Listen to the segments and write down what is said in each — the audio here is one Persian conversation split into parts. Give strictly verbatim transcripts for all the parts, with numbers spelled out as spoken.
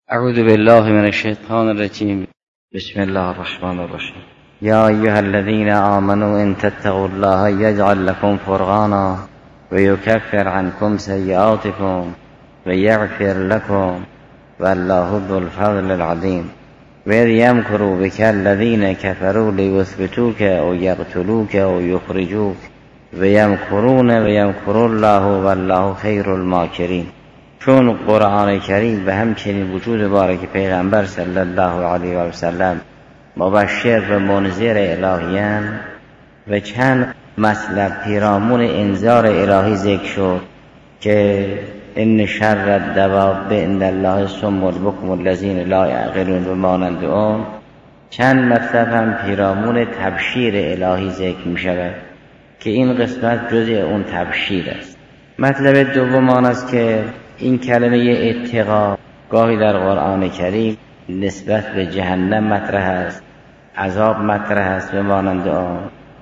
اعوذ بالله من الشیطان الرجیم. بسم الله الرحمن الرحیم. یا ایها الذین آمنوا ان تتقوا الله یجعل لكم فرقانا و یکفر عنکم سیئاتکم و یغفر لكم والله ذو الفضل العظیم. و اذ یمکروا بک الذین کفروا لیثبتوک او یقتلوک او یخرجوک و یمکرون و یمکر الله والله خیر الماکرین. چون قرآن کریم و همچنین وجود بارک پیغمبر صلی الله علیه و سلم مبشر و منذر الهیان و چند مطلب پیرامون انذار الهی ذکر شد که ان شر الدواب عند الله الصم البکم الذین لا یعقلون و مانند آن. چند مطلب هم پیرامون تبشیر الهی ذکر می شود که این قسمت جزء اون تبشیر است. مطلب دوم آن است که این کلمه اتقا گاهی در قرآن کریم نسبت به جهنم مطرح است، عذاب مطرح است و مانند آن.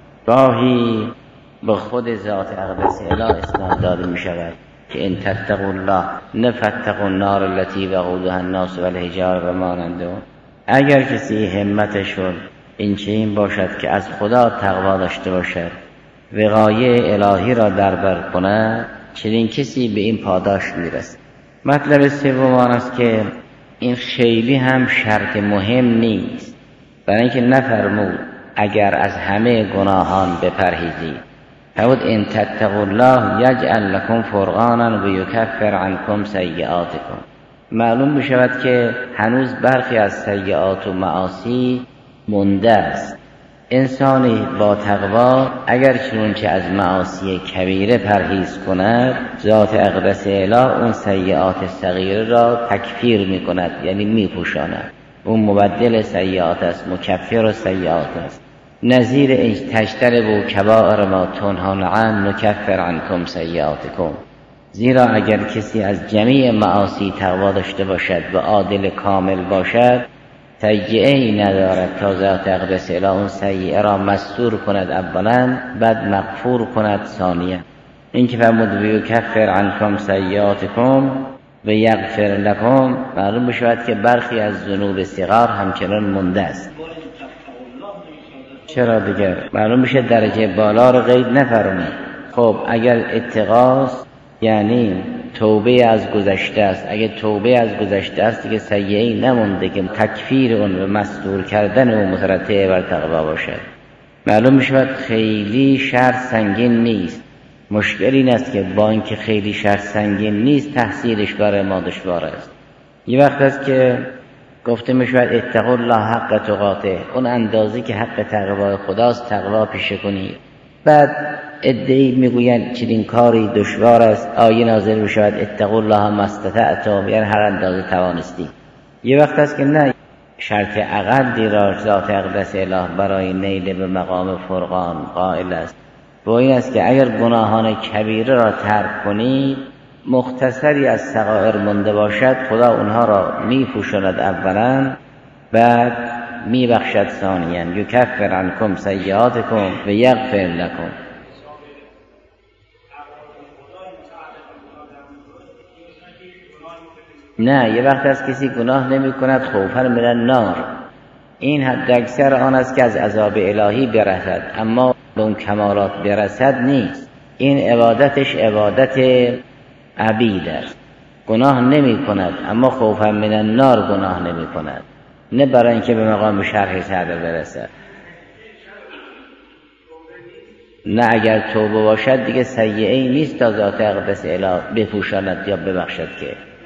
گاهی به خود ذات اقدس اله اسناد داده می شود که ان تتقوا الله نفتقوا النار التي وقودها الناس والحجاره و مانند آن. اگر کسی همتش شد این چنین باشد که از خدا تقوا داشته باشد، وقایع الهی را در بر کند، چنین کسی به این پاداش میرسد. مطلب سوم آن است که این خیلی هم شرط مهم نیست، برای اینکه نفرمود اگر از همه گناهان بپرهیزید. فرمود ان تتقوا الله یجعل لكم فرقانا و یکفر عنکم سیئاتکم. معلوم می شود که هنوز برخی از سیئات و معاصی مونده است. انسانی با تقوا اگر چنانچه از معاصی کبیره پرهیز کند، ذات اقدس اله اون سیئات صغیره را تکفیر می کند، یعنی می پوشاند. اون مبدل سیئات است، مکفر و سیئات است. نظیر این تجتنبوا کبائر ما تنهون عنه نکفر عنکم سیئاتکم. زیرا اگر کسی از جمیع معاصی تقوا داشته باشد و عادل کامل باشد، سیئه ای ندارد تا ذات اقدس اله اون سیئه را مستور کند اولا، بعد مغفور کند ثانیا. این که فرمود و یکفر عنکم سیئاتکم و یغفر لکم، معلوم بشود که برخی از ذنوب صغار همچنان مونده است. چرا دیگر معلوم بشه درجه بالا رو قید نفرمید. خب اگر اتقاست یعنی توبه از گذشته است. اگه توبه از گذشته است دیگه سیئه‌ای نمونده که تکفیر اون و مستور کردن اون مترتب بر تقوا باشد. معلوم میشود خیلی شرط سنگین نیست. مشکل این است که با اینکه خیلی شرط سنگین نیست تحصیلش برای ما دشوار است. یه وقت است که گفته میشود اتقوا الله حق تقاته، اون اندازی که حق تقوا خداست تقوا پیشه کنید. بعد ادعی میگویند چنین کاری دشوار است، آیه نازل میشود اتقوا الله ما استطعتم، یعنی هر اندازه توانستی. یه وقت است که نه، شرط اقلی را ذات اقدس اله برای نیل به مقام فرقان قائل است. و این است که اگر گناهان کبیره را ترک کنید، مختصری از صغائر مونده باشد، خدا اونها را میپوشاند اولا، بعد میبخشد ثانیا. یکفر عنکم سیئاتکم و یغفر لکم. نه، یه وقت از کسی گناه نمی کند خوفا من النار، این حد اکثر آن است که از عذاب الهی برسد، اما به اون کمالات برسد نیست. این عبادتش عبادت عبید است. گناه نمی کند اما خوفا من النار گناه نمی کند، نه برای اینکه به مقام شرح صدر برسد. نه اگر توبه باشد دیگه سیئه ای نیست تا ذات اقدس اله بپوشاند یا ببخشد که.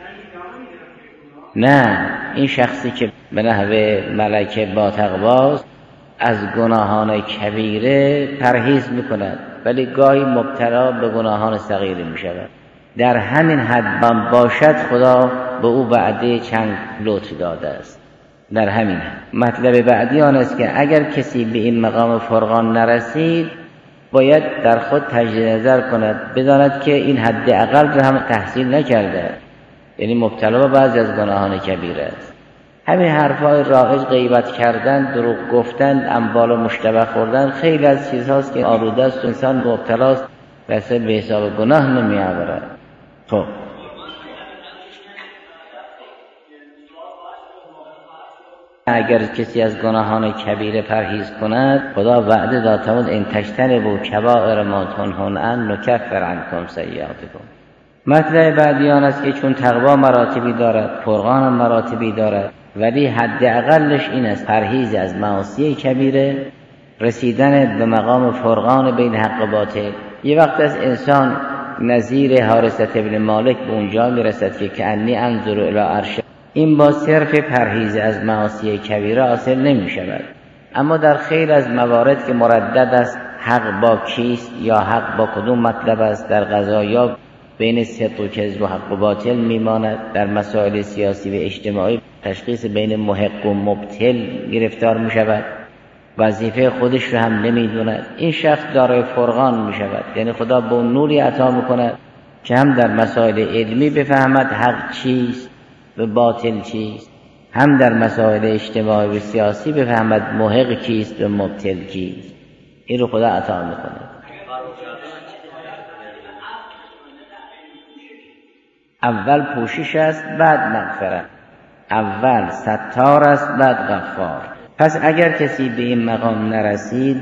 نه، این شخصی که به نحو ملکه با تقواست از گناهان کبیره پرهیز میکند، ولی گاهی مبتلا به گناهان صغیره میشود. در همین حد باشد خدا به او وعده چند لطف داده است. در همین حد. مطلب بعدی آن است که اگر کسی به این مقام فرقان نرسید، باید در خود تجدید نظر کند، بداند که این حد اقل را هم تحصیل نکرده، یعنی مبتلا به بعضی از گناهان کبیره است. همین حرفای رایج، غیبت کردن، دروغ گفتن، اموال مشتبه خوردن، خیلی از چیزهاست که آلوده است و انسان مبتلاست و اصلا به حساب گناه نمی آورد. خب اگر کسی از گناهان کبیره پرهیز کند، خدا وعده داد تا این تجتنبوا کبائر ما تنهون عنه نکفر عنکم سیئاتکم. مطلب بعدی آن است که چون تقوا مراتبی دارد، فرقان مراتبی دارد، ولی حداقلش این است پرهیز از معاصی کبیره، رسیدن به مقام فرقان بین حق و باطل. یه وقت از انسان نظیر حارثة ابن مالک به اونجا میرسد که کأنی انظر الی عرش، این با صرف پرهیز از معاصی کبیره حاصل نمی شود. اما در خیلی از موارد که مردد است حق با کیست یا حق با کدوم مطلب است، در قضایا بین صدق و کذب و حق و باطل میماند، در مسائل سیاسی و اجتماعی تشخیص بین محق و مبطل گرفتار می شود، وظیفه خودش رو هم نمیدوند. این شخص دارای فرقان می شود، یعنی خدا با نوری عطا میکند که هم در مسائل علمی بفهمد حق چیست و باطل چیست، هم در مسائل اجتماعی و سیاسی بفهمد محق کیست و مبطل کیست. این رو خدا عطا میکند. اول پوشش است بعد مغفرت، اول ستار است بعد غفار. پس اگر کسی به این مقام نرسید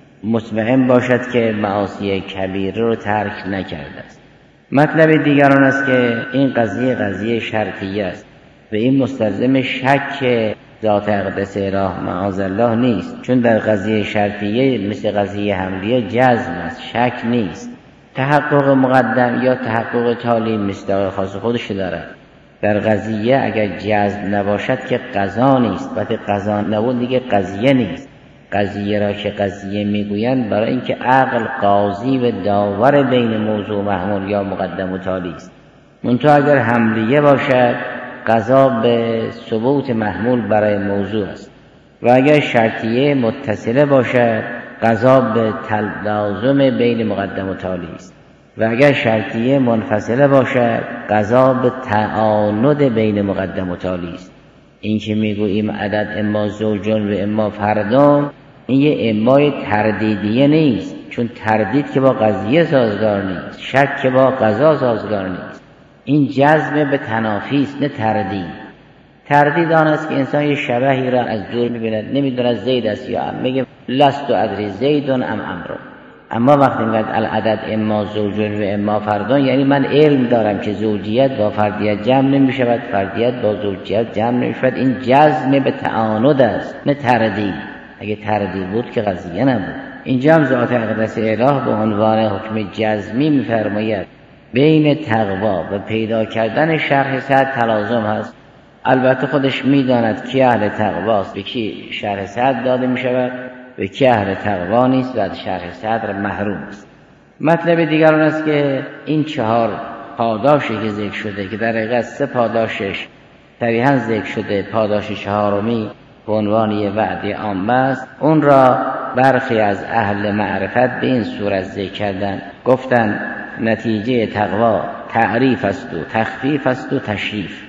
مطمئن باشد که معاصی کبیره رو ترک نکرده است. مطلب دیگران است که این قضیه قضیه شرطیه است و این مستلزم شک ذات اقدس اله معاذالله نیست، چون در قضیه شرطیه مثل قضیه حملیه جزم است، شک نیست. تحقق مقدم یا تحقق تالی مصداق خاص خودش دارد. در قضیه اگر جزم نباشد که قضا نیست، وقتی قضا نبود دیگه قضیه نیست. قضیه را که قضیه میگویند برای اینکه عقل قاضی و داور بین موضوع محمول یا مقدم و تالی است. منتها اگر حملیه باشد قضا به ثبوت محمول برای موضوع است و اگر شرطیه متصله باشد قضا به تلازم بین مقدم و تالی است و اگر شرطیه منفصله باشد قضا به تعاند بین مقدم و تالی است. این که میگوییم عدد اما زوجون و اما فردون، این یه امای تردیدیه نیست، چون تردید که با قضیه سازگار نیست، شک که با قضا سازگار نیست. این جزم به تنافی است نه تردید. تردید آن است که انسان یه شبهی را از دور می‌بیند، نمی‌داند زید است یا ام، میگه لست ادری زیدون ام امرو. اما وقتی میگه العدد اما زوجون و اما فردون، یعنی من علم دارم که زوجیت با فردیت جمع نمی‌شود، فردیت با زوجیت جمع نمی‌شود. این جزم به تعاند است نه تردید. اگه تردید بود که قضیه نبود. اینجا هم ذات اقدس اله به عنوان حکم جزمی می‌فرماید بین تقوا و پیدا کردن شرح صدر تلازم هست. البته خودش میداند کی اهل تقواست، به کی شرح صدر داده می شود و کی اهل تقوا نیست و از شرح صدر محروم است. مطلب دیگر اون است که این چهار پاداشی که ذکر شده که در حقیقت سه پاداشش صریحاً ذکر شده، پاداش چهارمی به عنوان یه وعده عامه است، اون را برخی از اهل معرفت به این صورت ذکر کردن، گفتن نتیجه تقوا تعریف است و تخفیف است و تشریف.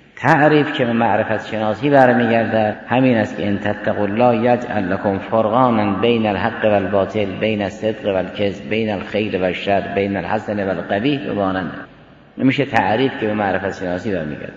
تعریف که به معرفت شناسی برمیگرده همین است که ان تتقوا الله یجعل لکم فرقانا بین الحق والباطل، بین الصدق والکذب، بین الخیر والشر، بین الحسن والقبیح و مانند. نمیشه تعریف که به معرفت شناسی برمیگرده.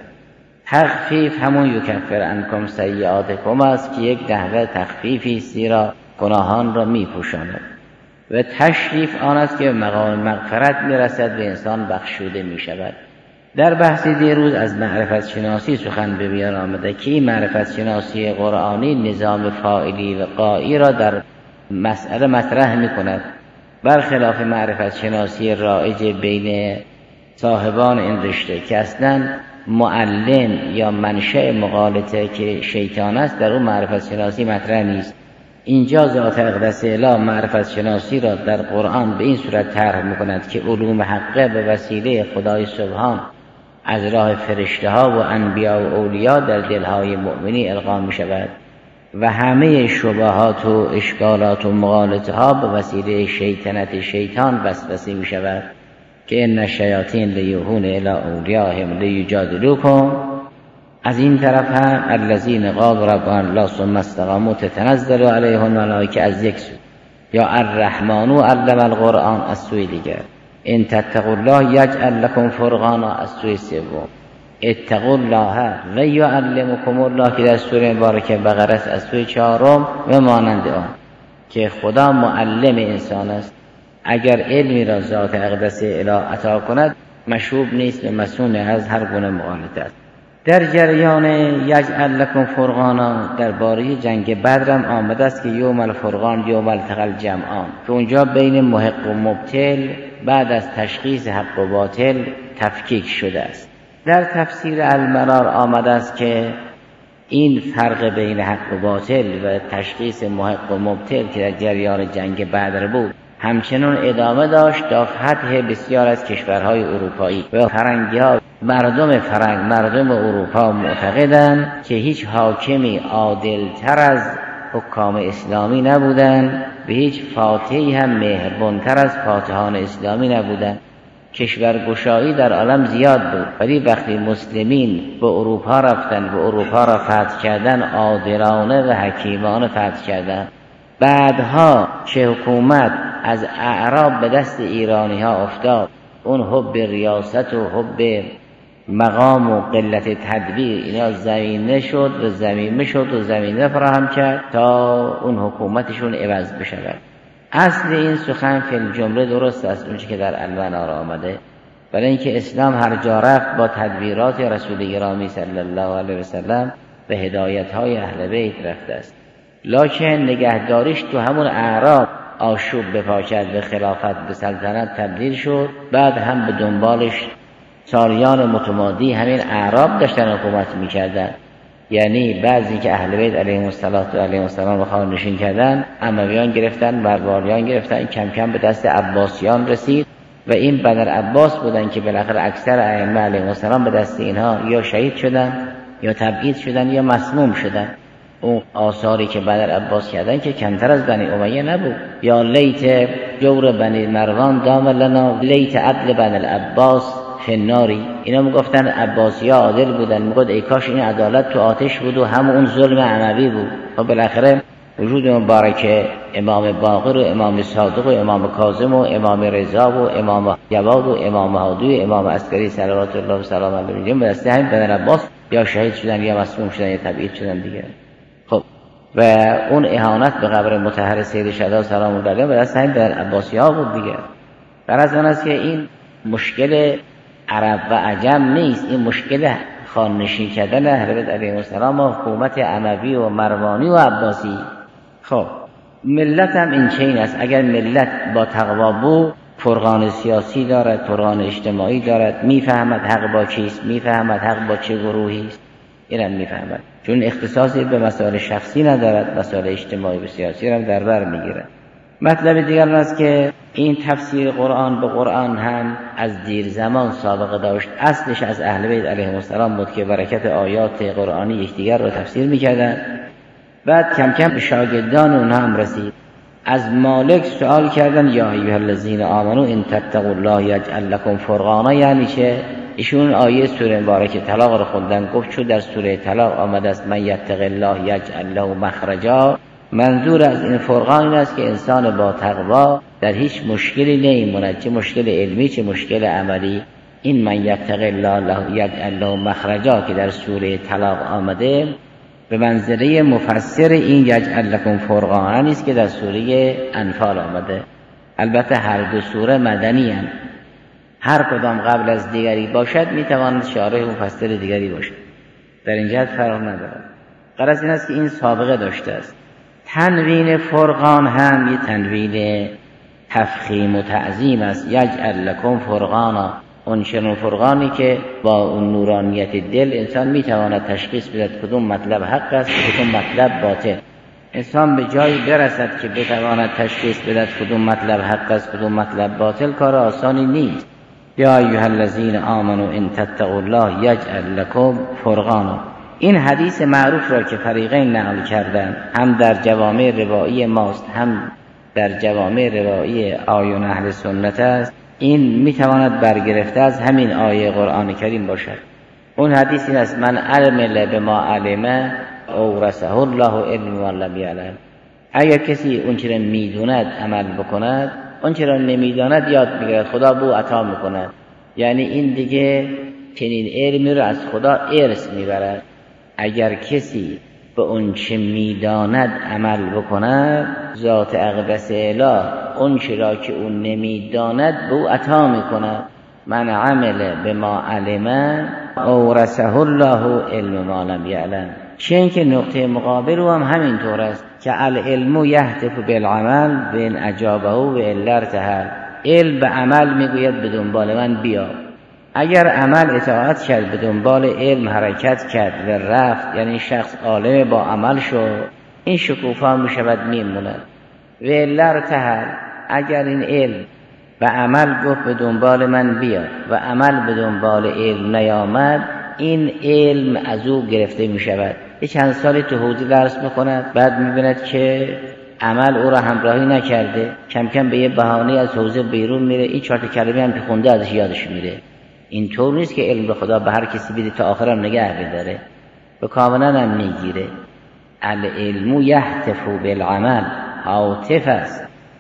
تخفیف همون یکفر عنکم سیئاتکم است که یک نحوه تخفیفی زیرا گناهان را میپوشاند. و تشریف آن است که به مقام مغفرت میرسد و انسان بخشوده میشود. در بحث دیروز از معرفت شناسی سخن به میان آمده که این معرفت شناسی قرآنی نظام فاعلی و قائی را در مسئله مطرح می کند، برخلاف معرفت شناسی رایج بین صاحبان این رشته که اصلا معلم یا منشأ مغالطه که شیطان است در اون معرفت شناسی مطرح نیست. اینجا ذات اقدس اله معرفت شناسی را در قرآن به این صورت طرح می کند که علوم حقه به وسیله خدای سبحان از راه فرشته ها و انبیا و اولیا در دلهای مؤمنی القا می شود و همه شبهات و اشکالات و مغالطه ها به وسیله شیطنت شیطان وسوسه می شود که ان الشیاطین لیوحون الی اولیاءهم لیجادلوکم. از این طرف هم الذین قالوا ربنا الله ثم استقاموا تتنزل علیهم الملائکه از یک سو، یا الرحمن علم القرآن از سوی دیگر، ان تتقوا الله یجعل لکم فرقانا از سوی سوم. اتقوا الله و یعلمکم الله که در سوره مبارکه بقره از سوره چهارم و مانند آن که خدا معلم انسان است. اگر علمی را ذات اقدس اله عطا کند مشروب نیست و مسئول از هر گونه مغالطه است. در جریان یجعل لکم فرقانا درباره جنگ بدر هم آمده است که یوم الفرقان یوم التقى الجمعان، که اونجا بین محق و مبطل بعد از تشخیص حق و باطل تفکیک شده است. در تفسیر المنار آمده است که این فرق بین حق و باطل و تشخیص محق و مبطل که در جریان جنگ بدر بود همچنان ادامه داشت تا فتح بسیار از کشورهای اروپایی و فرنگی ها. مردم فرنگ مردم اروپا معتقدند که هیچ حاکمی عادلتر از حکام اسلامی نبودند و هیچ فاتحی هم مهربانتر از فاتحان اسلامی نبودند. کشورگشایی در عالم زیاد بود، ولی وقتی مسلمین به اروپا رفتن و اروپا را فتح کردن عادلانه و حکیمانه فتح کردن. بعدها که حکومت از اعراب به دست ایرانی ها افتاد، اون حب ریاست و حب مقام و قلت تدبیر اینا زمینه شد و زمینه شد و زمینه فراهم کرد تا اون حکومتشون عوض بشود. اصل این سخن فی الجمله درست است اونچه که در المنار آمده، برای اینکه اسلام هر جا رفت با تدبیرات رسول گرامی صلی الله علیه و سلم و هدایت های اهل بیت رفته است. لکن نگهداریش تو همون اعراب آشوب بپاچد به خلافت به سلطنت تبدیل شد. بعد هم به دنبالش سالیان متمادی همین اعراب داشتن حکومت میکردن، یعنی بعضی که اهل بیت علیهم الصلاه و علیهم السلام خان نشین کردن، امویان گرفتن، مروانیان گرفتن، کم کم به دست عباسیان رسید و این بنر عباس بودن که بالاخره اکثر ائمه علیهم السلام به دست اینها یا شهید شدن یا تبعید شدن یا مسموم شدن. اون آثاری که بنر عباس کردن که کمتر از بنی امیه نبود. یا لیت جور بنی مروان دام لنا لیت عدل بنی العباس فناری. اینا میگفتن عباسی ها عادل بودن، میگفت ای کاش این عدالت تو آتش بود و هم اون ظلم اموی بود. و بالاخره وجود مبارک امام باقر و امام صادق و امام کاظم و امام رضا و امام جواد و امام هادی و امام عسکری صلوات الله و سلام علیه به دست همین بنی عباس یا شهید شدن یا مسموم شدن یا تبعید شدن دیگه. خب و اون اهانت به قبر مطهر سید شهدا سلام الله علیه به دست همین بنی عباسی ها بود دیگه. غرض آن است که این مشکل عرب و عجم نیست، این مشکل خاننشین کردن اهل بیت علیهم السلام و حکومت اموی و مروانی و عباسی. خب ملت هم این چین است. اگر ملت با تقوا بود فرقان سیاسی دارد، فرقان اجتماعی دارد، میفهمد حق با چیست، میفهمد حق با چه گروهی است، اینم میفهمد، چون اختصاصی به مسائل شخصی ندارد، مسائل اجتماعی و سیاسی هم در بر میگیرد. مطلب دیگر است که این تفسیر قرآن به قرآن هم از دیر زمان سابقه داشت. اصلش از اهل بیت علیهم السلام بود که برکت آیات قرآنی یکدیگر را تفسیر میکردن. بعد کم کم به شاگردان اونها هم رسید. از مالک سوال کردن یا ایها الذین آمنو ان تتقوا الله یجعل لکم فرقانا، یعنی چه؟ ایشون آیه سوره مبارکه طلاق رو خوندن، گفت چون در سوره طلاق آمده است من یتق الله یجعل له مخرجا، منظور از این فرقان این است که انسان با تقوا در هیچ مشکلی نمیموند، چه مشکل علمی چه مشکل عملی. این من یتق الله یجعل له مخرجا که در سوره طلاق آمده به منزله مفسر این یجعل لکم فرقانا نیست که در سوره انفال آمده. البته هر دو سوره مدنی هستند، هر کدام قبل از دیگری باشد میتواند شارح مفسر دیگری باشد، در این جهت فرق ندارد. غرض این است که این سابقه داشته است. تنوین فرقان هم یه تنوین تفخیم و تعظیم است. یجعل لکم فرقانا، اون چنون فرقانی که با اون نورانیت دل انسان میتواند تشخیص بدهد کدوم مطلب حق است کدوم مطلب باطل. انسان به جایی برسد که بتواند تشخیص بدهد کدوم مطلب حق است کدوم مطلب باطل، کار آسانی نیست. یا ایها الذین آمنو ان تتقوا الله یجعل لکم فرقانا. این حدیث معروف را که فریقین نقل کردن، هم در جوامع روایی ماست هم در جوامع روایی آیون اهل سنت است، این میتواند برگرفته از همین آیه قرآن کریم باشد. اون حدیث این است من علم بما علم اورثه الله علم و لم یعلم. اگر کسی اون چیزی میدوند عمل بکند، اون چیزی نمیداند یاد میگیرد، خدا بو عطا میکند. یعنی این دیگه چنین علمی رو از خدا ارث میبرد. اگر کسی به اون چه میداند عمل بکند، ذات اقدس اله اون چرا که اون نمیداند به او عطا میکند. من عمل به ما علم اورثه الله علم ما لم یعلم. چه اینکه نقطه مقابل رو هم همینطور است که العلم یهتف بالعمل بین اجابه و الا ارتحل. علم به عمل میگوید به دنبال من بیا. اگر عمل اطاعت کرد، به دنبال علم حرکت کرد و رفت، یعنی شخص عالم با عمل شد، این شکوفا میشود میموند. و الا ارتحل، اگر این علم و عمل گفت به دنبال من بیا و عمل به دنبال علم نیامد، این علم از او گرفته می شود. یه چند سالی تو حوزه درس میکند، بعد میبیند که عمل او را همراهی نکرده، کم کم به یه بهانه از حوزه بیرون میره، این چهار تا کلمه هم که خونده ازش یادش میره. این طور نیست که علم به خدا به هر کسی بده تا آخرم نگه بداره، به کاملا هم میگیره. العلم یهتف بالعمل، هاتف است،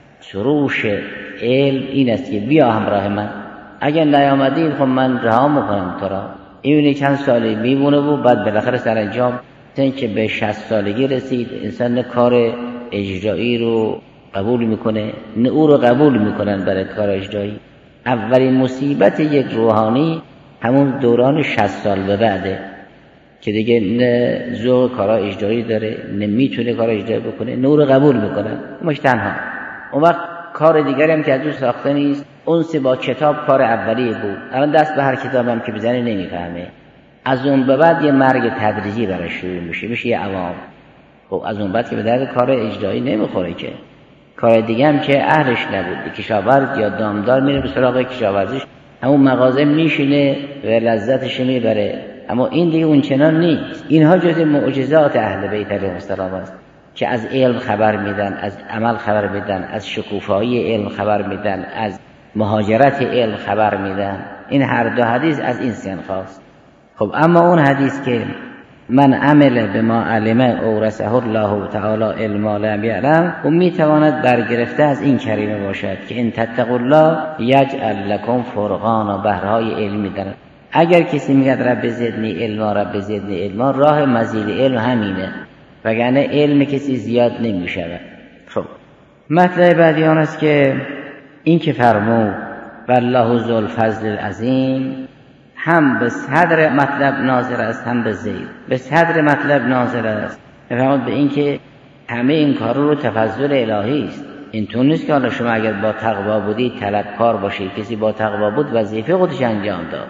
سروش علم این است که بیا همراه من. اگر نیامدی خب من رها میکنم تو را. این چند سالی میمونه و بعد بالاخره سرانجام تا که به شصت سالگی رسید، انسان نه کار اجرایی رو قبول میکنه نه او رو قبول میکنن برای کار اجرایی. اولین مصیبت یک روحانی همون دوران شصت سال به بعده که دیگه نه ذوق کار اجرایی داره، نه میتونه کار اجرایی بکنه، نه او رو قبول میکنن، مش تنها. اون وقت کار دیگری هم که از او ساخته نیست. اون سه با کتاب کار اولیه بود، الان دست به هر کتاب هم که بزنه نمیفهمه. از اون به بعد یه مرگ تدریجی براش شروع میشه، میشه یه عوام. خب از اون بعد که به درد کار اجرایی نمیخوره، که کار دیگه هم که اهلش نبود، کشاورز یا دامدار میره به سراغ کشاورزیش، همون مغازه میشینه و لذتش میبره. اما این دیگه اون چنان نیست. اینها جز معجزات اهل بیت علیهم السلام است که از علم خبر میدن، از عمل خبر میدن، از شکوفایی علم خبر میدن، از مهاجرت علم خبر میدن. این هر دو حدیث از این صنف است. خب اما اون حدیث که من عمل به ما علم اورثه الله تعالی علم ما لم یعلم، اون میتواند برگرفته از این کریمه باشد که ان تتقوا الله یجعل لکم فرقانا، بحرهای علمی دارد. اگر کسی میگه رب زدنی علما رب زدنی علما، راه مزید علم همینه، وگرنه علم کسی زیاد نمیشود. خب مطلب بعدی آن است که این که فرمود والله ذو الفضل العظیم، هم به صدر مطلب ناظر است هم به زیر. به صدر مطلب ناظر است بفرمود به این که همه این کار رو تفضل الهی است. این طور نیست که حالا شما اگر با تقوا بودی طلبکار باشی، کسی با تقوا بود وظیفه خودش انجام داد.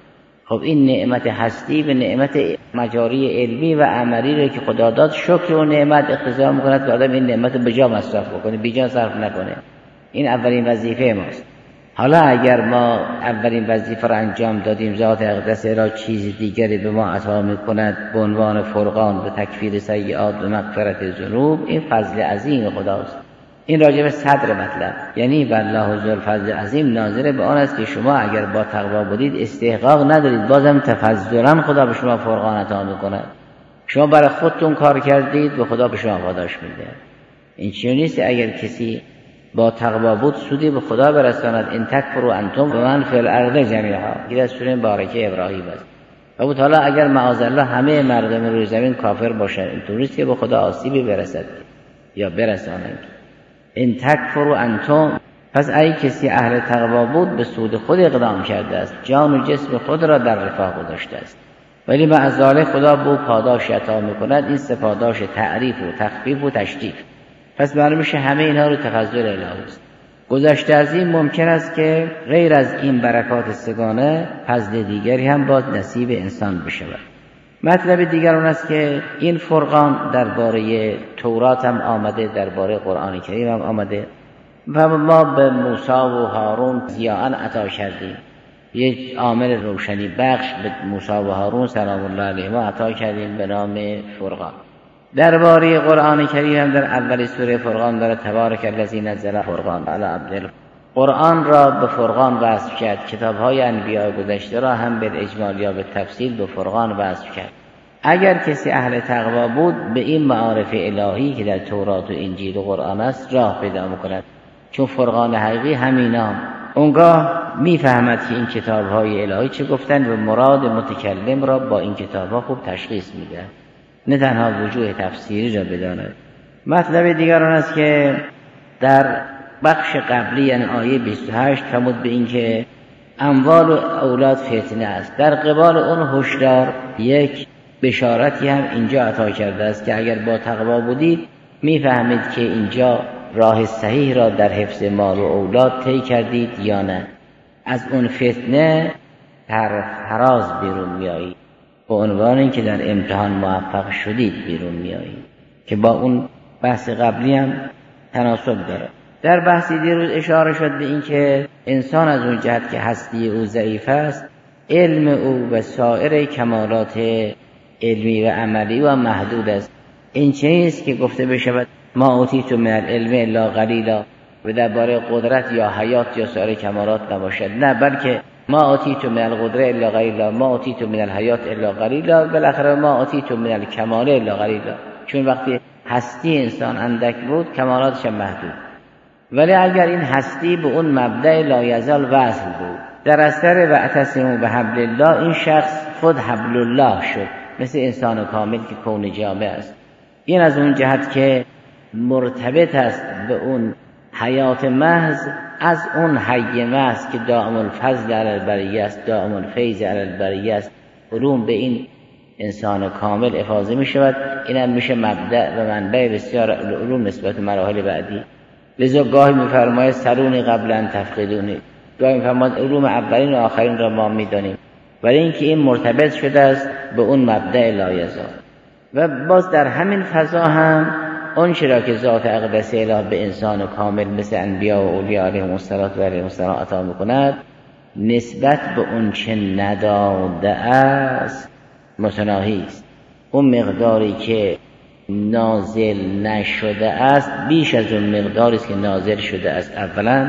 خب این نعمت هستی و نعمت مجاری علمی و عملی رو که خدا داد، شکر و نعمت اقتضا می‌کند که آدم این نعمت رو به جا مصرف بکنه، بی جا صرف نکنه. این اولین وظیفه ماست. حالا اگر ما اولین وظیفه را انجام دادیم، ذات اقدس را چیز دیگری به ما عطا می‌کند به عنوان فرقان به تکفیر سیئات و مغفرت ذنوب، این فضل عظیم خداست. این راجع به صدر مطلب، یعنی والله ذو الفضل عظیم ناظر به آن است که شما اگر با تقوا بودید استحقاق ندارید، بازم تفضلا خدا به شما فرقان عطا می‌کند. شما برای خودتون کار کردید و خدا به شما پاداش میده. این چیزی نیست اگر کسی با تقوا بود سودی به خدا برساند. ان تکفروا انتم و من فی الارض جمیعا، این از سوره مبارکه ابراهیم است. و بود حالا اگر معاذالله همه مردم روی زمین کافر باشند، اینطوری است که به خدا آسیبی برسد یا برسانند. ان تکفروا انتم، پس ای کسی اهل تقوا بود به سود خود اقدام کرده است، جان و جسم خود را در رفاه گذاشته است، ولی معاذالله خدا به پاداش عطا میکند. این سه پاداش تعریف و تخفیف و تشریف. پس معلوم میشه همه اینها رو تفضل الهی است. گذشته از این ممکن است که غیر از این برکات سگانه فضل دیگری هم باز نصیب انسان بشود. مطلب دیگر اون است که این فرقان درباره تورات هم آمده، درباره قرآن کریم هم آمده و ما به موسی و هارون ضیاءً عطا کردیم. یک عامل روشنی بخش به موسی و هارون سلام الله علیهما عطا کردیم به نام فرقان. درباره قرآن کریم هم در اول سوره فرقان داره تبارک الذی نزل فرقان علی عبده. قرآن را به فرقان وصف کرد، کتاب‌های انبیاء گذشته را هم به اجمال یا به تفصیل به فرقان وصف کرد. اگر کسی اهل تقوا بود به این معارف الهی که در تورات و انجیل و قرآن است راه پیدا می‌کند، چون فرقان حقیقی همینا اونگاه میفهمد که این کتاب‌های الهی چه گفتن و مراد متکلم را با این کتاب‌ها خوب تشخیص میده، نه تنها وجوه تفسیری را بداند. مطلب دیگر آن است که در بخش قبلی یعنی آیه بیست و هشت فرمود به این که اموال و اولاد فتنه است. در قبال اون هشدار یک بشارتی هم اینجا عطا کرده است که اگر با تقوا بودید میفهمید که اینجا راه صحیح را در حفظ مال و اولاد طی کردید یا نه. از اون فتنه تر فراز بیرون میایید، به عنوان این که در امتحان موفق شدید بیرون میایید، که با اون بحث قبلی هم تناسب داره. در بحثی دیروز اشاره شد به این که انسان از اون جهت که هستی او ضعیف است، علم او و سایر کمالات علمی و عملی و محدود است. این چیزی که گفته بشود ما اوتیتم من العلم الا قلیلا و درباره قدرت یا حیات یا سایر کمالات نباشد، نه، بلکه ما اوتیتم من القدرت الا قلیلا، ما اوتیتم من الحیات الا قلیلا، بالاخره ما اوتیتم من الکمال الا قلیلا. چون وقتی هستی انسان اندک بود کمالاتش محدود. ولی اگر این هستی به اون مبدأ لایزال وصل بود، در اثر واعتصموا بحبل الله، این شخص خود حبل الله شد، مثل انسان کامل که کون جامع است. این از اون جهت که مرتبط است به اون حیات محض، از اون حی محض که دائم الفضل علی البریه است، دائم الفیض علی البریه است، علوم به این انسان کامل افاضه می شود. این هم میشه مبدأ و منبع بسیار علوم نسبت مراحل بعدی. لذا گاهی میفرماید سرونی قبل ان تفقدونی، گاهی میفرماید علوم اولین و آخرین را ما میدانیم، ولی اینکه این مرتبط شده است به اون مبدأ لایزال. و باز در همین فضا هم اون چرا که ذات اقدس اله به انسان کامل مثل انبیا و اولیاء علیهم الصلوة و علیهم السلام عطا میکند، نسبت به اون چه نداده است متناهی است. اون مقداری که نازل نشده است بیش از اون مقداری است که نازل شده است. اولا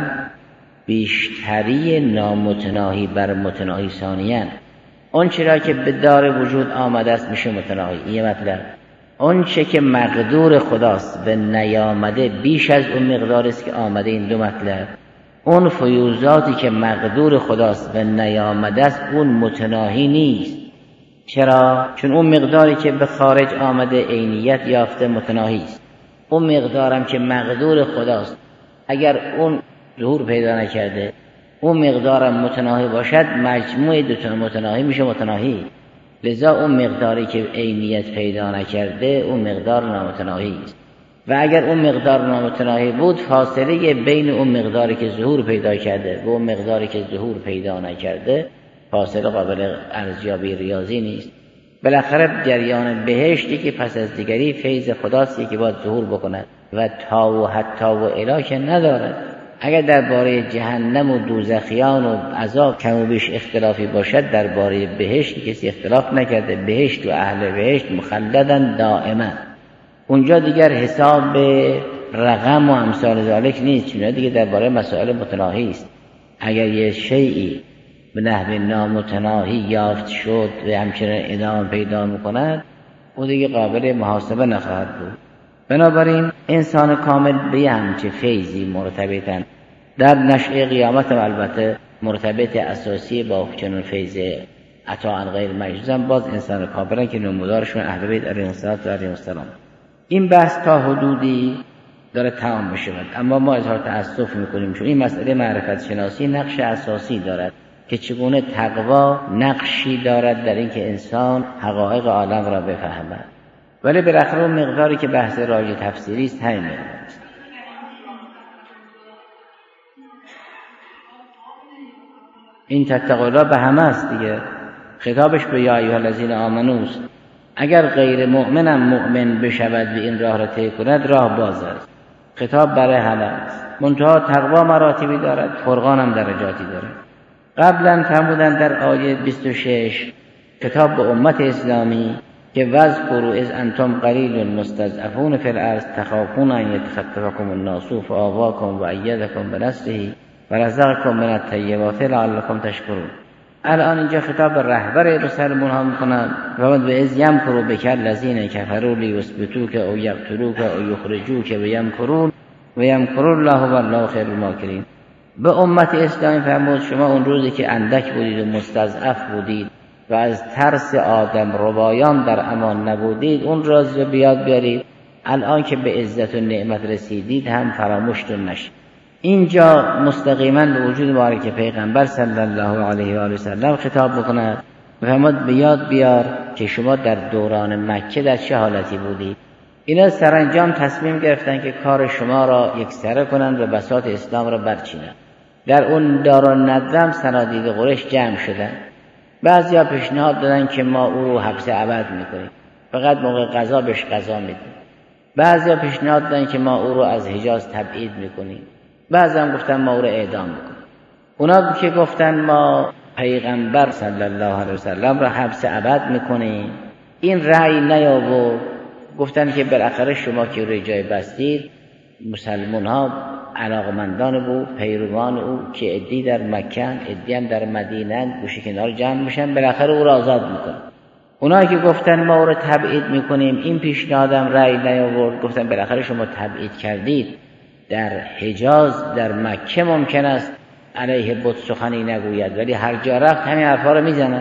بیشتری نامتناهی بر متناهی ثانیاً. اون چرا که به دار وجود آمده است میشه متناهی. این مطلب اون چه که مقدور خداست به نیامده بیش از اون مقداری است که آمده. این دو مطلب. اون فیوزاتی که مقدور خداست به نیامده است اون متناهی نیست. چرا؟ چون اون مقداری که به خارج آمده عینیت یافته متناهی است. اون مقدارم که مقدور خداست اگر اون ظهور پیدا نکرده اون مقدارم متناهی باشد، مجموع دو تا متناهی میشه متناهی. لذا اون مقداری که عینیت پیدا نکرده اون مقدار نامتناهی است. و اگر اون مقدار نامتناهی بود، فاصله بین اون مقداری که ظهور پیدا کرده و اون مقداری که ظهور پیدا نکرده فاصله قابل ارزیابی ریاضی نیست. بالاخره جریان بهشتی که پس از دیگری فیض خداست که باید ظهور بکند و تا و حتی و الی که ندارد. اگر درباره جهنم و دوزخیان و عذاب کم و بیش اختلافی باشد، درباره بهشت کسی اختلاف نکرده. بهشت و اهل بهشت مخلدن دائما. اونجا دیگر حساب رقم و امثال ذالک نیست، چون دیگه درباره مسائل متناهی است. اگر یه شیئی به نحو نامتناهی یافت شد و همچنین ادامه پیدا میکند، او دیگه قابل محاسبه نخواهد بود. بنابراین انسان کامل به همچه فیضی مرتبطن. در نشأه قیامت هم البته مرتبط اساسی با چنون فیض عطا غیر مجزوم باز انسان کاملن که نمودارشون اهل بیت علیهم السلام. این بحث تا حدودی داره تمام بشه، اما ما اظهار تأسف میکنیم چون این مسئله معرفت شناسی نقش اساسی دارد که چگونه تقوا نقشی دارد در اینکه انسان حقایق عالم را بفهمد. ولی بالاخره اون مقداری که بحث راجع تفسیری است همین است. این تتقوا الله به همه است دیگه. خطابش به یا ایها الذین آمنو است. اگر غیر مؤمنم مؤمن بشود و این راه را طی کند، راه باز است. خطاب برای همه است. منتها تقوا مراتبی دارد، فرقان هم درجاتی دارد. قبلا فرمودن در آیه بیست و شش خطاب به امت اسلامی که واذکروا اذ انتم قلیل مستضعفون فی الارض تخافون ان یتخطفکم الناس فآواکم و ایدکم بنصره و رزقکم من الطیبات لعلکم تشکرون. الان اینجا خطاب به رهبر مسلمانان ها میکنند و بعد به اذ یمکروا بک الذین کفروا لیثبتوک او یقتلوک او یخرجوک و یمکرون و یمکر الله والله خیر الماکرین. به امت اسلامی فرمود شما اون روزی که اندک بودید و مستضعف بودید و از ترس آدم ربایان در امان نبودید، اون روز رو بیاد بیارید. الان که به عزت و نعمت رسیدید هم فراموشتون نشید. اینجا مستقیما به وجود مبارک پیغمبر صلی الله علیه و آله و سلم خطاب میکند. فرمود به یاد بیار که شما در دوران مکه در چه حالتی بودید. اینا سرانجام تصمیم گرفتن که کار شما را یکسره کنند و بساط اسلام را برچینند. در اون دارالندم صنادید قریش جمع شدن. بعضیا پیشنهاد دادن که ما او رو حبس ابد میکنیم، فقط موقع قضا بهش قضا میدیم. بعضیا پیشنهاد دادن که ما او رو از حجاز تبعید میکنیم. بعضی هم گفتن ما او رو اعدام میکنیم. اونا که گفتن ما پیغمبر صلی الله علیه و سلم را حبس ابد میکنیم، این رأی نیاورد. گفتن که بالاخره شما که روی جای بستید، مسلمان ها علاقمندان بود، پیروان او که عدی در مکه، عدی هم در مدینه، گوشه کنار جمع میشن، بالاخره او را آزاد میکنن. اونایی که گفتن ما او را تبعید میکنیم، این پیشنهادم رأی نیاورد. گفتن بالاخره شما تبعید کردید، در حجاز در مکه ممکن است علیه بت سخنی نگوید، ولی هر جا رفت همین حرفا رو میزنن.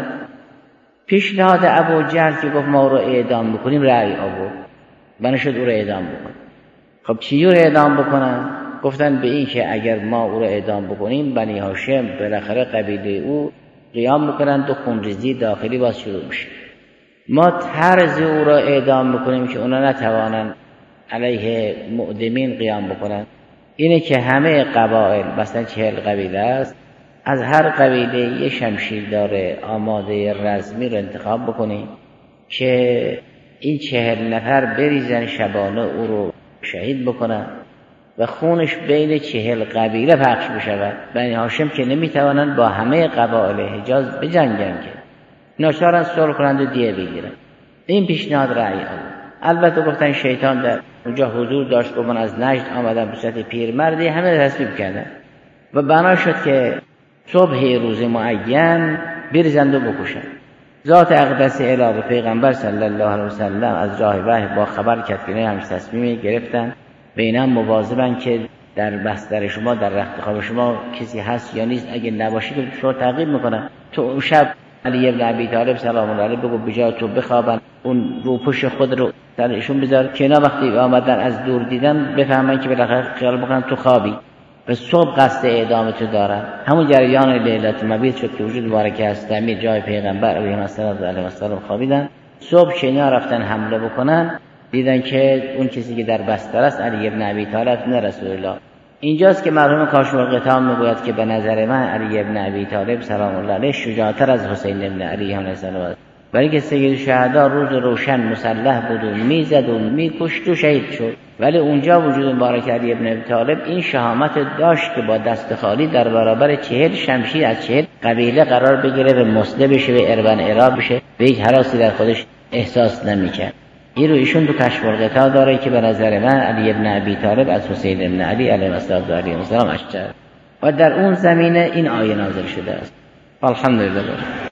پیشنهاد ابو جهل که گفت ما او را اعدام میکنیم رأی آورد، بنشد او را اعدام بکنن. خب چجور اعدام بکنن؟ گفتن به این که اگر ما او را اعدام بکنیم، بنی هاشم بالاخره قبیله او قیام میکنند و خونریزی داخلی باز شروع میشه. ما طرز او را اعدام میکنیم که اونا نتوانند علیه معدمین قیام بکنند. اینه که همه قبایل، مثلا چهل قبیله است، از هر قبیله یه شمشیردار آماده رزمی رو انتخاب بکنیم که این چهل نفر بریزن شبانه او رو شهید بکنن و خونش بین چهل قبیله پخش بشود. بنی هاشم که نمیتوانند با همه قبایل حجاز بجنگن، که ناچارن صلح کنند و دیه بگیرن. این پیشنهاد رأی آورد. البته گفتن شیطان در اونجا حضور داشت، گفتن از نجد آمدن به صورت پیرمردی، همه تصویب کردن و بنا شد که صبح روز معین بریزند و بکشند. ذات اقدس الهی پیغمبر صلی الله علیه و سلم از راه وحی با خبر کرد که نه، همش تصمیمی گرفتن. بینم مواظبن که در بستر شما، در رخت خواب شما کسی هست یا نیست. اگه نباشه که شما تعقیب میکنن. تو اون شب علی ابن ابی طالب سلام الله علیه بگو بجای تو بخوابن، اون روپوش خود رو سرشون بذار که اینا وقتی آمدن از دور دیدن بفهمن که بالاخره خیال بکنن تو خوابی و صبح قصد اعدام تو دارن. همون جریان لیلت مبیت شد که وجود مبارک است امیر جای پیغمبر علیه السلام خوابیدن. صبح که اینا رفتن حمله بکنن، دیدن که اون کسی که در بستر است علی ابن ابی طالب نه رسول الله. اینجاست که مرحوم کاشف‌الغطا میگوید که به نظر من علی ابن ابی طالب سلام الله علیه شجاعتر از حسین ابن علی علیه السلام است، ولی که سید شهدا روز روشن مسلح بود و میزد و میکشت و شهید شد. ولی اونجا وجود مبارک علی ابن ابی طالب این شهامت داشت که با دست خالی در برابر چهل شمشیر از چهل قبیله قرار بگیره و مسلح بشه و اربن اعراب بشه و هیچ هراسی در خودش احساس نمیکرد. این رو ایشون تو کشف‌الغطا داره که به نظر من علی ابن ابی طالب از حسین ابن علی علیه السلام اشتر و در اون زمینه این آیه نازل شده است. الحمدلله.